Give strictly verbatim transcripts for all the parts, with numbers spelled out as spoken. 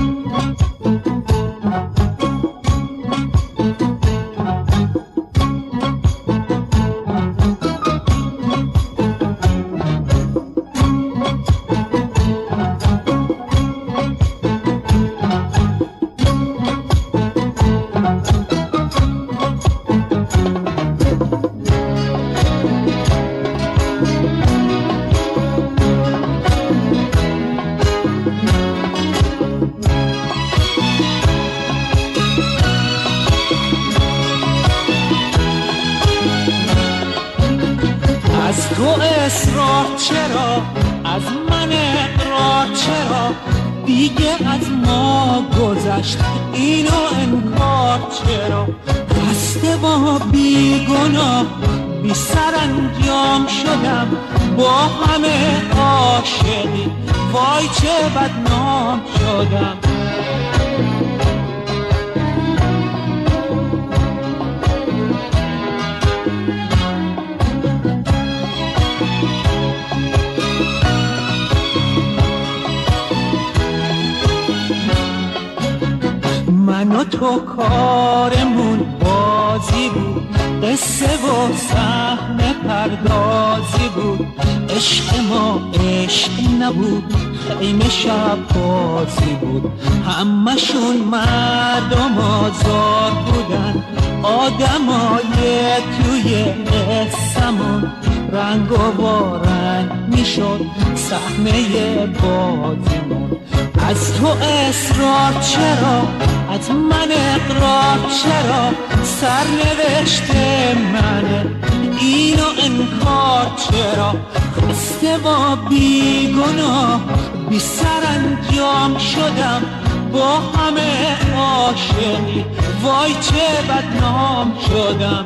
تو اصرار چرا، از من اقرار چرا، دیگه از ما گذشت اینو انکار چرا، خسته با بیگناه بی سرانجام شدم، با همه عاشقی وای چه بدنام شدم. من و تو کارمون بازی بود، قصه و صحنه پردازی بود، عشق ما عشق نبود، خیمه شب بازی بود، همشون مردم آزار بودن، آدمای توی قصمون رنگ و بارنگ میشد صحنه بازیمون. از تو اصرار چرا، از من اقرار چرا، سرنوشت منه اینو انکار چرا، خسته با بیگناه بی سرانجام شدم، با همه عاشقی وای چه بدنام شدم.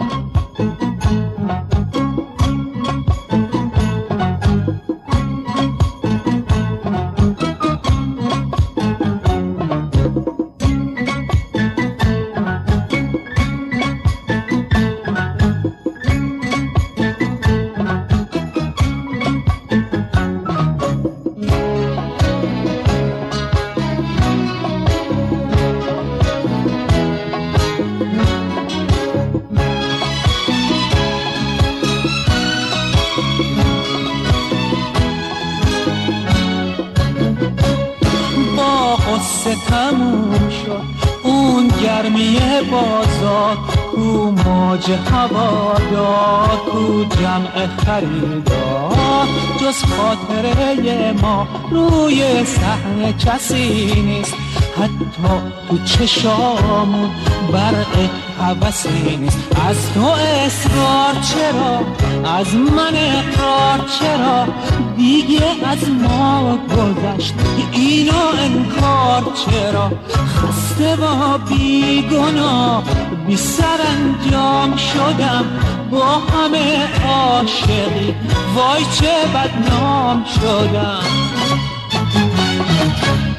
قصه تموم شد اون گرمی بازار، کو موج هوادار، کو جمع خریدار، جز خاطره ما روی صحنه کسی نیست، حتی تو چشامون برق هوسی نیست. از تو اصرار چرا، از من اقرار چرا، دیگه از ما گذشت اینو انکار چرا، خسته با بیگناه بی سرانجام شدم، با همه عاشقی وای چه بدنام شدم.